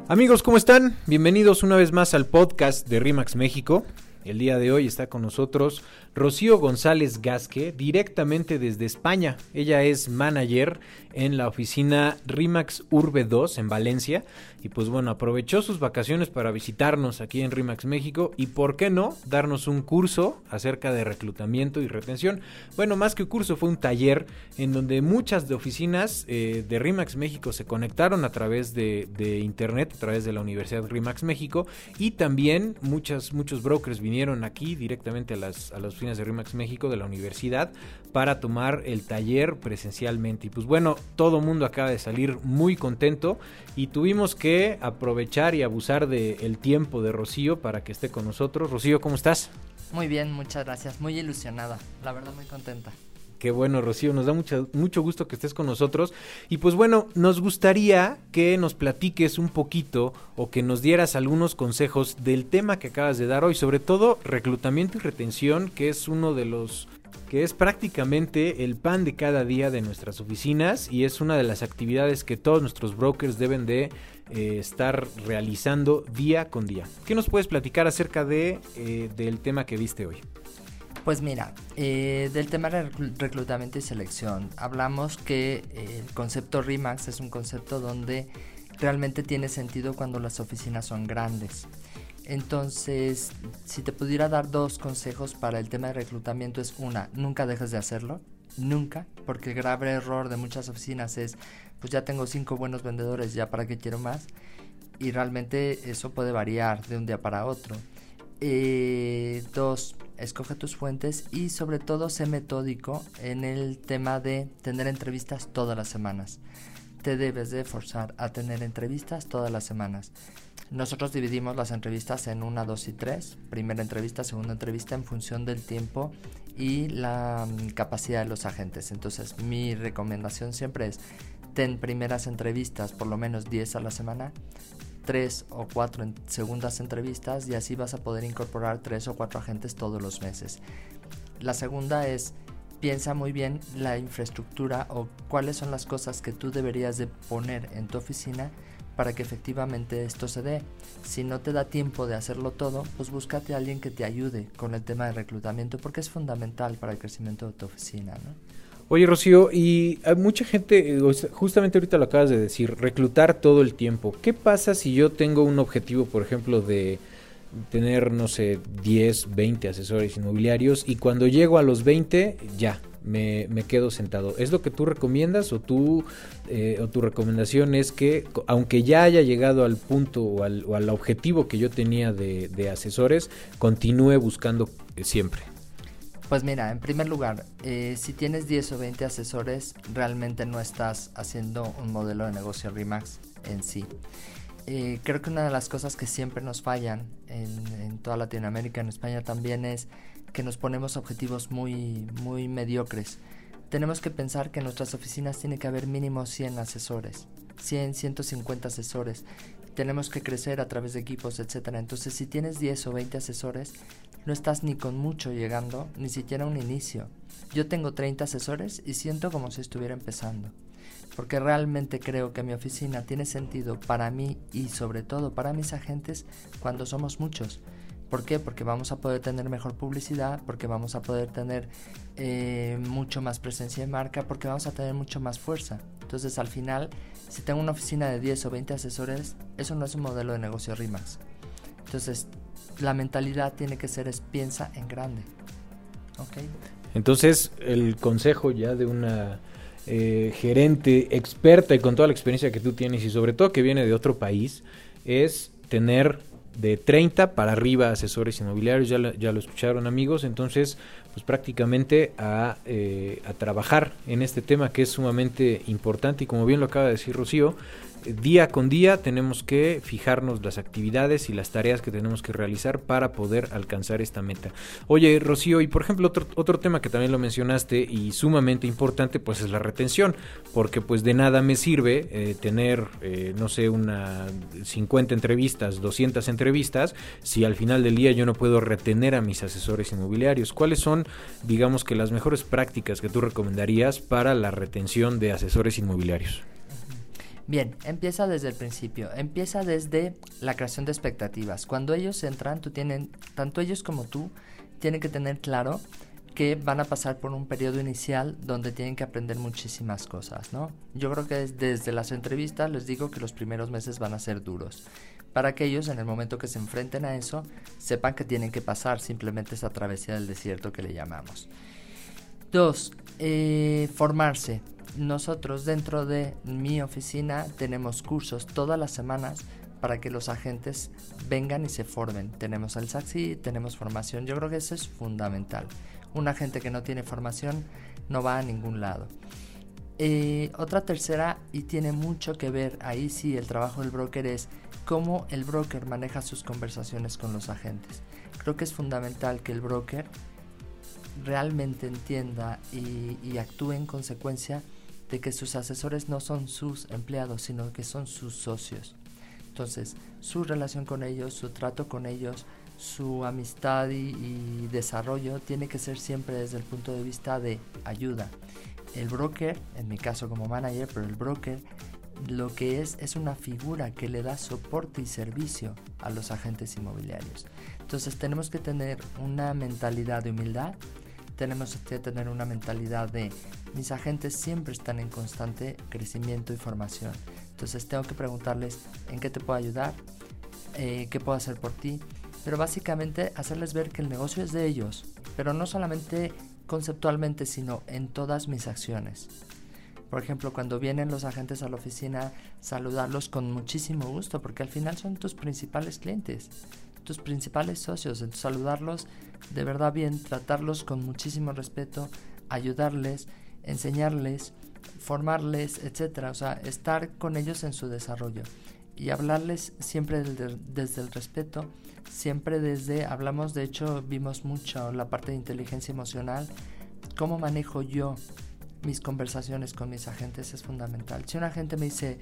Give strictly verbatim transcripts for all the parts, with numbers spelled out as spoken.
Amigos, ¿cómo están? Bienvenidos una vez más al podcast de RE/MAX México. El día de hoy está con nosotros Rocío González Gasque, directamente desde España. Ella es manager en la oficina RE/MAX Urbe dos en Valencia. Y pues bueno, aprovechó sus vacaciones para visitarnos aquí en RE/MAX México y por qué no, darnos un curso acerca de reclutamiento y retención. Bueno, más que un curso, fue un taller en donde muchas de oficinas eh, de RE/MAX México se conectaron a través de, de internet, a través de la Universidad RE/MAX México, y también muchas, muchos brokers vinieron aquí directamente a las, a las oficinas de RE/MAX México de la universidad para tomar el taller presencialmente. Y pues bueno, todo mundo acaba de salir muy contento y tuvimos que aprovechar y abusar del tiempo de Rocío para que esté con nosotros. Rocío, ¿cómo estás? Muy bien, muchas gracias, muy ilusionada, la verdad muy contenta. Qué bueno, Rocío, nos da mucho, mucho gusto que estés con nosotros. Y pues bueno, nos gustaría que nos platiques un poquito o que nos dieras algunos consejos del tema que acabas de dar hoy, sobre todo reclutamiento y retención, que es uno de los... que es prácticamente el pan de cada día de nuestras oficinas y es una de las actividades que todos nuestros brokers deben de eh, estar realizando día con día. ¿Qué nos puedes platicar acerca de eh, del tema que viste hoy? Pues mira, eh, del tema de reclutamiento y selección, hablamos que eh, el concepto RE/MAX es un concepto donde realmente tiene sentido cuando las oficinas son grandes. Entonces, si te pudiera dar dos consejos para el tema de reclutamiento es una, nunca dejes de hacerlo, nunca, porque el grave error de muchas oficinas es, pues ya tengo cinco buenos vendedores, ya para qué quiero más, y realmente eso puede variar de un día para otro. Eh, dos, escoge tus fuentes y sobre todo sé metódico en el tema de tener entrevistas todas las semanas. Te debes de forzar a tener entrevistas todas las semanas. Nosotros dividimos las entrevistas en una, dos y tres. Primera entrevista, segunda entrevista en función del tiempo y la um, capacidad de los agentes. Entonces mi recomendación siempre es ten primeras entrevistas por lo menos diez a la semana, tres o cuatro en segundas entrevistas y así vas a poder incorporar tres o cuatro agentes todos los meses. La segunda es piensa muy bien la infraestructura o cuáles son las cosas que tú deberías de poner en tu oficina para que efectivamente esto se dé. Si no te da tiempo de hacerlo todo, pues búscate a alguien que te ayude con el tema de reclutamiento porque es fundamental para el crecimiento de tu oficina, ¿no? Oye, Rocío, y hay mucha gente, justamente ahorita lo acabas de decir, reclutar todo el tiempo. ¿Qué pasa si yo tengo un objetivo, por ejemplo, de tener, no sé, diez, veinte asesores inmobiliarios y cuando llego a los veinte, ya, me, me quedo sentado? ¿Es lo que tú recomiendas o, tú, eh, o tu recomendación es que, aunque ya haya llegado al punto o al, o al objetivo que yo tenía de, de asesores, continúe buscando siempre? Pues mira, en primer lugar, eh, si tienes diez o veinte asesores, realmente no estás haciendo un modelo de negocio RE/MAX en sí. Eh, creo que una de las cosas que siempre nos fallan en, en toda Latinoamérica, en España también, es que nos ponemos objetivos muy, muy mediocres. Tenemos que pensar que en nuestras oficinas tiene que haber mínimo cien asesores, cien, ciento cincuenta asesores. Tenemos que crecer a través de equipos, etcétera. Entonces, si tienes diez o veinte asesores, no estás ni con mucho llegando, ni siquiera un inicio. Yo tengo treinta asesores y siento como si estuviera empezando. Porque realmente creo que mi oficina tiene sentido para mí y sobre todo para mis agentes cuando somos muchos. ¿Por qué? Porque vamos a poder tener mejor publicidad, porque vamos a poder tener eh, mucho más presencia de marca, porque vamos a tener mucho más fuerza. Entonces, al final, si tengo una oficina de diez o veinte asesores, eso no es un modelo de negocio RE/MAX. Entonces, la mentalidad tiene que ser es piensa en grande. ¿Ok? Entonces, el consejo ya de una eh, gerente experta y con toda la experiencia que tú tienes y sobre todo que viene de otro país, es tener de treinta para arriba asesores inmobiliarios. Ya lo, ya lo escucharon, amigos. Entonces, pues prácticamente a, eh, a trabajar en este tema que es sumamente importante y como bien lo acaba de decir Rocío, día con día tenemos que fijarnos las actividades y las tareas que tenemos que realizar para poder alcanzar esta meta. Oye, Rocío, y por ejemplo otro, otro tema que también lo mencionaste y sumamente importante, pues es la retención, porque pues de nada me sirve eh, tener, eh, no sé, una cincuenta entrevistas, doscientas entrevistas, si al final del día yo no puedo retener a mis asesores inmobiliarios. ¿Cuáles son, digamos que las mejores prácticas que tú recomendarías para la retención de asesores inmobiliarios? Bien, empieza desde el principio, empieza desde la creación de expectativas. Cuando ellos entran, tú tienen, tanto ellos como tú, tienen que tener claro que van a pasar por un periodo inicial donde tienen que aprender muchísimas cosas, ¿no? Yo creo que desde las entrevistas les digo que los primeros meses van a ser duros, para que ellos en el momento que se enfrenten a eso, sepan que tienen que pasar simplemente esa travesía del desierto que le llamamos. Dos, eh, formarse. Nosotros dentro de mi oficina tenemos cursos todas las semanas para que los agentes vengan y se formen. Tenemos el SACSI, tenemos formación. Yo creo que eso es fundamental. Un agente que no tiene formación no va a ningún lado. Eh, otra tercera, y tiene mucho que ver, ahí sí el trabajo del broker es cómo el broker maneja sus conversaciones con los agentes. Creo que es fundamental que el broker realmente entienda y, y actúe en consecuencia de que sus asesores no son sus empleados, sino que son sus socios. Entonces, su relación con ellos, su trato con ellos, su amistad y, y desarrollo tiene que ser siempre desde el punto de vista de ayuda. El broker, en mi caso como manager, pero el broker lo que es es una figura que le da soporte y servicio a los agentes inmobiliarios. Entonces tenemos que tener una mentalidad de humildad, tenemos que tener una mentalidad de mis agentes siempre están en constante crecimiento y formación. Entonces tengo que preguntarles en qué te puedo ayudar, eh, qué puedo hacer por ti, pero básicamente hacerles ver que el negocio es de ellos, pero no solamente conceptualmente, sino en todas mis acciones. Por ejemplo, cuando vienen los agentes a la oficina, saludarlos con muchísimo gusto, porque al final son tus principales clientes, tus principales socios. Entonces, saludarlos de verdad bien, tratarlos con muchísimo respeto, ayudarles, enseñarles, formarles, etcétera. O sea, estar con ellos en su desarrollo y hablarles siempre desde, desde el respeto, siempre desde, hablamos, de hecho, vimos mucho la parte de inteligencia emocional, cómo manejo yo mis conversaciones con mis agentes es fundamental. Si un agente me dice,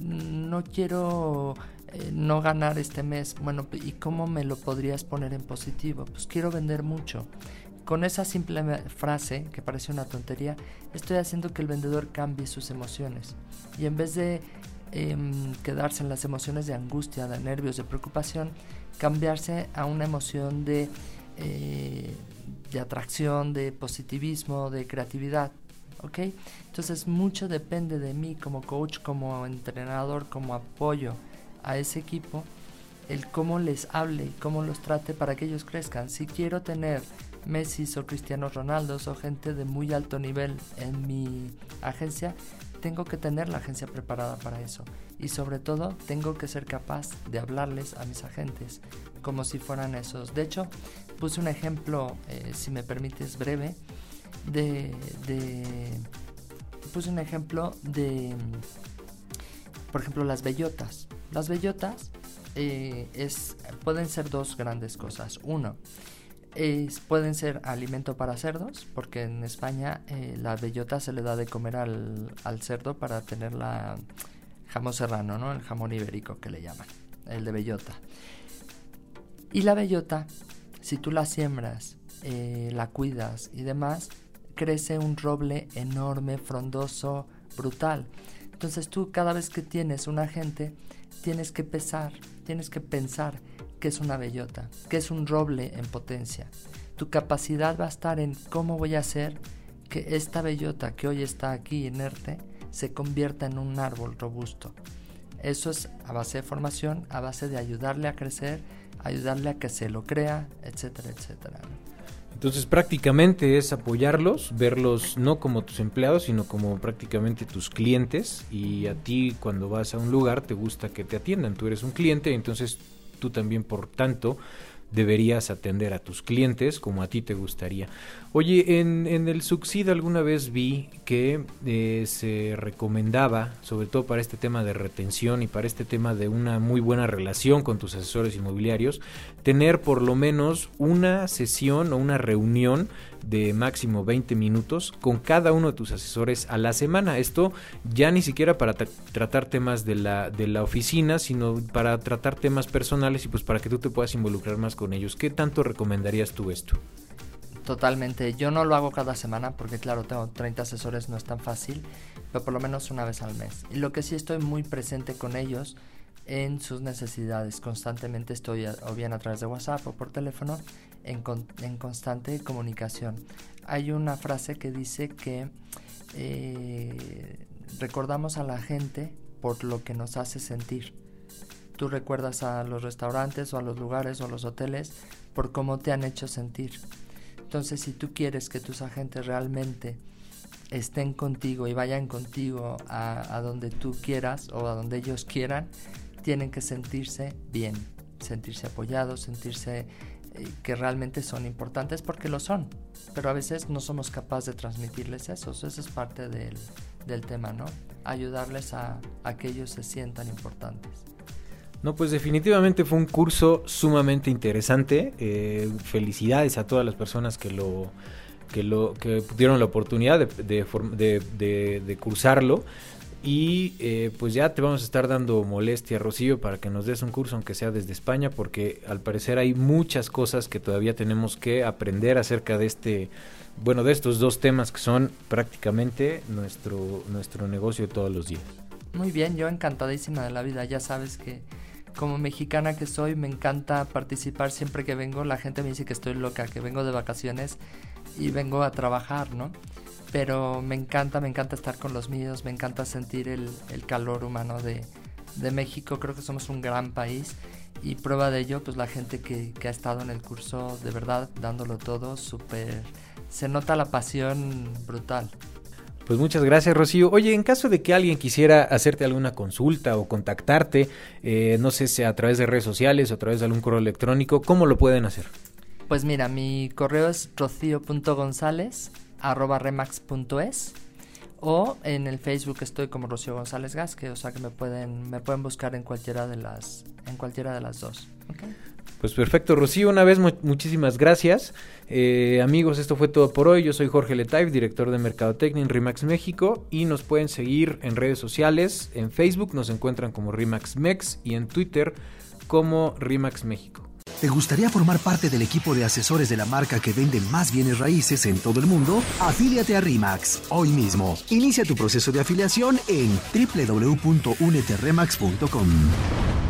no quiero eh, no ganar este mes, bueno, ¿y cómo me lo podrías poner en positivo? Pues quiero vender mucho. Con esa simple frase, que parece una tontería, estoy haciendo que el vendedor cambie sus emociones. Y en vez de eh, quedarse en las emociones de angustia, de nervios, de preocupación, cambiarse a una emoción de, eh, de atracción, de positivismo, de creatividad. ¿Ok? Entonces mucho depende de mí como coach, como entrenador, como apoyo a ese equipo, el cómo les hable y cómo los trate para que ellos crezcan. Si quiero tener Messi o Cristiano Ronaldo o gente de muy alto nivel en mi agencia, tengo que tener la agencia preparada para eso. Y sobre todo, tengo que ser capaz de hablarles a mis agentes como si fueran esos. De hecho, puse un ejemplo, eh, si me permites, breve, de, de puse un ejemplo de, por ejemplo, las bellotas. Las bellotas eh, es, pueden ser dos grandes cosas. Uno, es, pueden ser alimento para cerdos, porque en España eh, la bellota se le da de comer al, al cerdo para tener la jamón serrano, ¿no? El jamón ibérico que le llaman, el de bellota. Y la bellota, si tú la siembras, eh, la cuidas y demás, crece un roble enorme, frondoso, brutal. Entonces tú cada vez que tienes un agente, tienes que pesar, tienes que pensar qué es una bellota, qué es un roble en potencia. Tu capacidad va a estar en cómo voy a hacer que esta bellota que hoy está aquí inerte se convierta en un árbol robusto. Eso es a base de formación, a base de ayudarle a crecer, ayudarle a que se lo crea, etcétera, etcétera. Entonces prácticamente es apoyarlos, verlos no como tus empleados, sino como prácticamente tus clientes, y a ti cuando vas a un lugar te gusta que te atiendan, tú eres un cliente, entonces tú también por tanto deberías atender a tus clientes como a ti te gustaría. Oye, en, en el Succeed alguna vez vi que eh, se recomendaba, sobre todo para este tema de retención y para este tema de una muy buena relación con tus asesores inmobiliarios, tener por lo menos una sesión o una reunión de máximo veinte minutos con cada uno de tus asesores a la semana. Esto ya ni siquiera para tra- tratar temas de la, de la oficina, sino para tratar temas personales y pues para que tú te puedas involucrar más con ellos. ¿Qué tanto recomendarías tú esto? totalmente. Yo no lo hago cada semana porque claro, tengo treinta asesores, no es tan fácil, pero por lo menos una vez al mes. Y lo que sí estoy muy presente con ellos en sus necesidades. Constantemente estoy, o bien a través de WhatsApp o por teléfono, en, con, en constante comunicación. Hay una frase que dice que eh, recordamos a la gente por lo que nos hace sentir. Tú recuerdas a los restaurantes o a los lugares o a los hoteles por cómo te han hecho sentir. Entonces, si tú quieres que tus agentes realmente estén contigo y vayan contigo a, a donde tú quieras o a donde ellos quieran, tienen que sentirse bien, sentirse apoyados, sentirse eh, que realmente son importantes, porque lo son, pero a veces no somos capaces de transmitirles eso. Eso es parte del, del tema, ¿no? Ayudarles a, a que ellos se sientan importantes. No, pues definitivamente fue un curso sumamente interesante. Eh, felicidades a todas las personas que lo que lo que tuvieron la oportunidad de, de, de, de, de cursarlo. Y eh, pues ya te vamos a estar dando molestia, Rocío, para que nos des un curso, aunque sea desde España, porque al parecer hay muchas cosas que todavía tenemos que aprender acerca de este, bueno, de estos dos temas que son prácticamente nuestro, nuestro negocio de todos los días. Muy bien, yo encantadísima de la vida. Ya sabes que como mexicana que soy, me encanta participar siempre que vengo. La gente me dice que estoy loca, que vengo de vacaciones y vengo a trabajar, ¿no? Pero me encanta, me encanta estar con los míos, me encanta sentir el, el calor humano de, de México. Creo que somos un gran país y prueba de ello, pues la gente que, que ha estado en el curso, de verdad, dándolo todo, súper, se nota la pasión brutal. Pues muchas gracias, Rocío. Oye, en caso de que alguien quisiera hacerte alguna consulta o contactarte, eh, no sé si a través de redes sociales o a través de algún correo electrónico, ¿cómo lo pueden hacer? Pues mira, mi correo es rocio punto gonzález arroba remax punto es o en el Facebook estoy como Rocío González Gasque, o sea que me pueden me pueden buscar en cualquiera de las en cualquiera de las dos. ¿Okay? Pues perfecto, Rocío, una vez mu- muchísimas gracias. Eh, amigos, esto fue todo por hoy. Yo soy Jorge Letaiv, director de Mercadotecnia en RE/MAX México, y nos pueden seguir en redes sociales. En Facebook nos encuentran como RE/MAX Mex y en Twitter como RE/MAX México. ¿Te gustaría formar parte del equipo de asesores de la marca que vende más bienes raíces en todo el mundo? Afíliate a RE/MAX hoy mismo. Inicia tu proceso de afiliación en doble u doble u doble u punto únete remax punto com.